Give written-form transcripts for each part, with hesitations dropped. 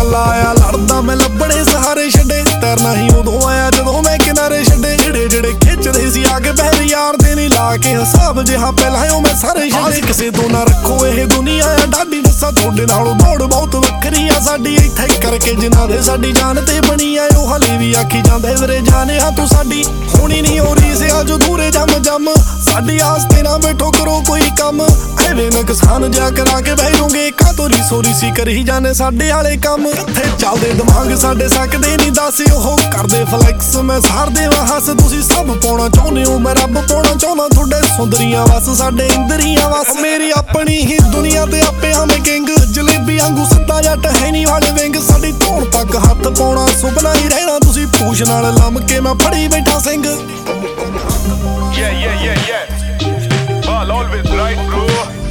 कला आया लड़दा मैं लभणे सहारे छड्डे तैरना ही उदों आया जदों मैं किनारे छड्डे जेड़े जेड़े खिचदे सी आगे पैर यार दे नी ला के हिसाब जिहा पहलां मैं सारे छड्डे किसे तो ना रखो ये दुनिया आ डाडी दस्सा थोड़े नालों दौड़ बहुत वक्री आ साडी इत्थे करके जिन्हां दे साडी जान ते बनी आ ओह हले भी आखी जांदे वीरे जाने आ तू साडी होनी नहीं हो रही से आज दूरे जम जम साडी आस्ते ना बैठो करो कोई कम एवें नुकसान जा करा के बह जाओगे का तो रीसो सी करी जाने साडे वाले कम कित्थे चलदे दिमाग साडे सकदे नहीं दस ओह करदे फ्लैक्स मैं सारदे वा हस तुसी सब पाउणा चाहुंदे हो मैं रब पाउणा चाहुंदा तुहाडे सुंदरियां वस साडे इंदरियां वस मेरी अपनी ही दुनिया ते आपे हमें किंग जलेबी आंगू सिद्धा जट है नी वाले विंग साडी धौण तक हत्थ पाउणा सुपना ही रहना तुसी पूछ नाल लम के मैं फड़ी बैठा Singh Ball always right bro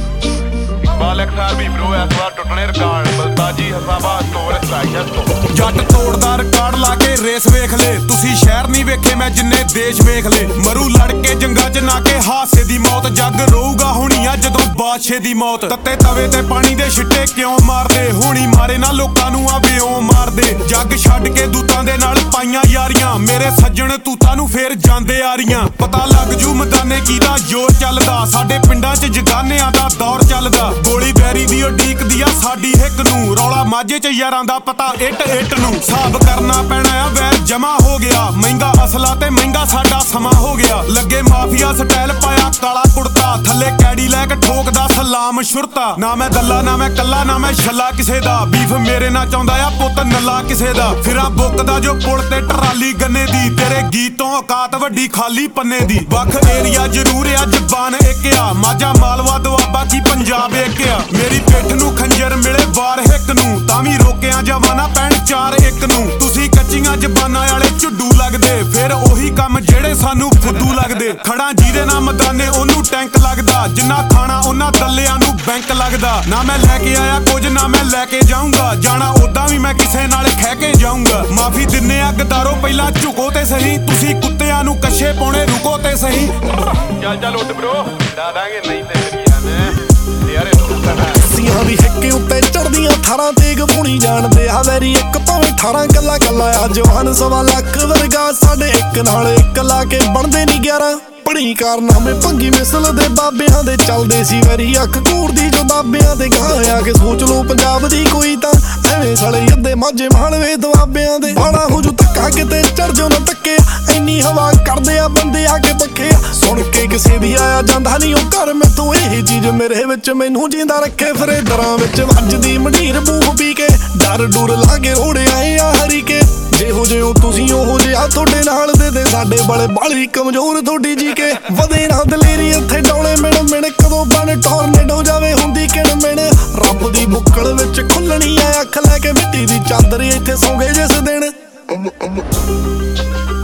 Ball XRB bro ਇਸ ਵਾਰ ਟੁੱਟਣੇ ਰਿਕਾਰਡ ਬਲਤਾਜੀ ਹਸਾਬਾਦ ਤੋਂ ਰਸਾਇਸ਼ ਤੋਂ ਜੱਟ ਤੋੜਦਾ ਰਿਕਾਰਡ ਲਾ ਕੇ ਰੇਸ ਵੇਖ ਲੈ ਤੁਸੀਂ ਸ਼ਹਿਰ ਨਹੀਂ ਵੇਖੇ ਮੈਂ ਜਿੰਨੇ ਦੇਸ਼ ਵੇਖ ਲੈ ਮਰੂ ਲੜ ਕੇ ਜੰਗਾਂ 'ਚ ਨਾ ਕੇ ਹਾਸੇ ਦੀ ਮੌਤ ਜੱਗ ਰੋਊਗਾ ਹੋਣੀ ਆ ਜਦੋਂ ਬਾਦਸ਼ਾਹ ਦੀ ਮੌਤ ਤੱਤੇ ਤਵੇ ਤੇ ਪਾਣੀ ਦੇ ਛਿੱਟੇ ਕਿਉਂ ਮਾਰਦੇ ਹੋਣੀ ਮਾਰੇ ਨਾ ਲੋਕਾਂ ਨੂੰ ਆ ਵਿਉਂ ਮਾਰਦੇ ਜੱਗ ਛੱਡ ਕੇ ਦੂਤਾਂ ਦੇ ਨਾਲ ਪਾਈਆਂ ਯਾਰੀਆਂ ਮੇਰੇ ਸੱਜਣ ਤੂਤਾਂ ਨੂੰ ਫੇਰ ਜਾਂਦੇ ਆ ਰੀਆਂ ਪਤਾ ਲੱਗ ਜੂ ਮੈਦਾਨੇ ਕੀਦਾ ਜ਼ੋਰ ਚੱਲਦਾ ਸਾਡੇ ਪਿੰਡਾਂ 'ਚ ਜਗਾਨਿਆਂ ਦਾ ਦੌਰ ਚੱਲਦਾ ਗੋਲੀ ਬੈਰੀ ਦੀ ਉਡੀਕਦੀ ਆ ਸਾਡੀ ਹਿੱਕ ਨੂੰ ਰੌਲਾ ਮਾਝੇ 'ਚ ਯਾਰਾਂ ਦਾ ਪਤਾ ਇੱਟ ਨੂੰ ਹਿਸਾਬ ਕਰਨਾ ਪੈਣਾ ਆ ਵੈਰ ਜਮਾ ਹੋ ਗਿਆ ਮਹਿੰਗਾ ਅਸਲਾ ਤੇ ਮਹਿੰਗਾ ਸਾਡਾ ਸਮਾਂ ਹੋ ਗਿਆ ਲੱਗੇ ਮਾਫੀਆ ਸਟਾਈਲ ਪਾਇਆ ਕਾਲਾ ਕੁੜਤਾ ਥੱਲੇ ਕੈਡੀ ਲੈ ਕੇ ਠੋਕਦਾ ਸਲਾਮ ਸ਼ੁਰਤਾ ਨਾ ਮੈਂ ਗੱਲਾ ਨਾ ਮੈਂ ਕੱਲਾ ਨਾ ਮੈਂ ਛੱਲਾ ਕਿਸੇ ਦਾ ਬੀਫ ਮੇਰੇ ਨਾਲ ਚਾਹੁੰਦਾ ਆ ਪੁੱਤ ਨੱਲਾ ਕਿਸੇ ਦਾ ਫਿਰਾ ਬੁੱਕਦਾ ਜੋ ਪੁਲ ਤੇ ਟਰਾਲੀ ਗੰਨੇ ਦੀ ਤੇਰੇ ਗੀਤੋਂ ਔਕਾਤ ਵੱਡੀ ਖਾਲੀ ਪੰਨੇ ਦੀ ਵੱਖ ਏਰੀਆ ਜ਼ਰੂਰ ਆ ਜ਼ਬਾਨ ਇੱਕ ਆ ਮਾਝਾ ਮਾਲਵਾ ਦੁਆਬਾ ਕੀ ਪੰਜਾਬ ਇੱਕ ਆ ਮੇਰੀ ਪਿੱਠ ਨੂੰ ਖੰਜਰ ਮਿਲੇ ਵਾਰ ਹਿੱਕ ਨੂੰ ਤਾਂ ਵੀ ਰੋਕਿਆ ਜਵਾਨਾ ਪੈਣ 4-1 ਨੂੰ ਤੁਸੀਂ ਕੱਚੀਆਂ ਜ਼ਬਾਨਾਂ ਵਾਲੇ ਝੁੱਡੂ ਲੱਗਦੇ ਫਿਰ ਉਹੀ ਕੰਮ ਜਿਹੜੇ ਸਾਨੂੰ ਫੁੱਦੂ ਲੱਗਦੇ ਖੜਾ ਜਿਹਦੇ ਨਾਲ ਮੈਦਾਨੇ ਉਹਨੂੰ ਟੈਂਕ ਲੱਗਦਾ ਜਿੰਨਾ ਖਾਣਾ ਉਹਨਾਂ ਦੱਲਿਆਂ ਨੂੰ ਬੈਂਕ ਲੱਗਦਾ ਨਾ ਮੈਂ ਲੈ ਕੇ ਆਇਆ ਕੁਝ ਨਾ ਮੈਂ ਲੈ ਕੇ ਜਾਊਂਗਾ ਜਾਣਾ ਉਦਾਂ ਵੀ ਮੈਂ ਕਿਸੇ ਨਾਲ ਖਹਿ ਕੇ ਜਾਊਂਗਾ ਮਾਫੀ ਦਿੰਨੇ ਆ ਗਦਾਰੋ ਪਹਿਲਾਂ ਝੁਕੋ ਤੇ ਸਹੀ ਤੁਸੀਂ ਕੁੱਤਿਆਂ ਨੂੰ ਕੱਛੇ ਪਾਉਣੇ ਰੁਕੋ ਤੇ ਸਹੀ ਚੱਲ ਉੱਠ ਬ్రో ਦਾਦਾਂਗੇ ਨਹੀਂ ਤੇ ਕਰੀਆਂ ਨੇ ਯਾਰੇ ਸੀਆਂ ਦੀ ਹਿੱਕੇ ਉੱਤੇ ਚੜਦੀਆਂ ਥਾਰਾਂ ਤੇਗ ਪੁਣੀ ਜਾਣਦੇ ਆ ਵੈਰੀ ਇੱਕ ਭਾਵੇਂ 18 ਕੱਲਾ ਕੱਲਾ ਆ ਜਵਾਨ 1.25 ਲੱਖ ਵਰਗਾ ਸਾਡੇ ਇੱਕ ਨਾਲ ਇੱਕ ਲਾ ਕੇ ਬਣਦੇ ਨਹੀਂ 11 ਪੜੀ ਕਾਰਨਾਮੇ ਭੰਗੀ ਮਿਸਲ ਦੇ ਬਾਬਿਆਂ ਦੇ ਚੱਲਦੇ ਸੀ ਵੈਰੀ ਅੱਖ ਘੂਰਦੀ ਜੋ ਦਾਬਿਆਂ ਤੇ ਗਾਂ ਆ ਕੇ ਸੋਚ ਲੋ ਪੰਜਾਬ ਦੀ ਕੋਈ ਤਾਂ ਐਵੇਂ ਸਲੇ ਅੱਧੇ ਮਾਝੇ ਮਾਲਵੇ ਦੁਆਬਿਆਂ ਦੇ ਬਾਣਾ ਹੋ ਜੂ ਧੱਕਾ ਕਿਤੇ ਚੜ ਜੋ ਨਾ ਧੱਕੇ ਇੰਨੀ ਹਵਾ ਕਰਦੇ ਆ ਬੰਦੇ ਆ ਕੇ ਪੱਖੇ ਸੁਣ ਕੇ ਕਿਸੇ ਦੀ ਆਇਆ ਜਾਂਦਾ ਨਹੀਂ ਉਹ ਘਰ ਮੈਥੋਂ ਇਹ ਚੀਜ਼ ਮੇਰੇ ਵਿੱਚ ਮੈਨੂੰ ਜਿੰਦਾ ਰੱਖੇ ਫਿਰੇ ਦਰਾਂ ਵਿੱਚ ਵੱਜਦੀ ਮੰਡੀਰ ਬੂਹ ਪੀ ਕੇ ਡਰ ਡੁਰ ਲਾ ਕੇ ਰੋੜੇ ਆਏ ਆ ਹਰੀਕੇ ਜਿਹੋ ਜਿਹੇ ਹੋ ਤੁਸੀਂ ਉਹੋ ਜਿਹਾ ਤੁਹਾਡੇ ਨਾਲ ਦੇ ਸਾਡੇ ਬੜੇ ਬਾਲੀ ਕਮਜ਼ੋਰ ਤੁਹਾਡੀ ਜੀ ਕੇ ਵਧੇ ਨਾ ਦਲੇਰੀ ਇੱਥੇ ਡੌਲੇ ਮਿਣ ਕਦੋਂ ਬਣ ਟੋਰਨੇਡੋ ਜਾਵੇ ਹੁੰਦੀ ਕਿਣ ਮਿਣ ਰੱਬ ਦੀ ਬੁੱਕਲ ਵਿੱਚ ਖੁੱਲਣੀ ਆ ਅੱਖ ਲੈ ਕੇ ਮਿੱਟੀ ਦੀ ਚਾਦਰ ਇੱਥੇ ਸੌਂਗੇ ਜਿਸ ਦਿਨ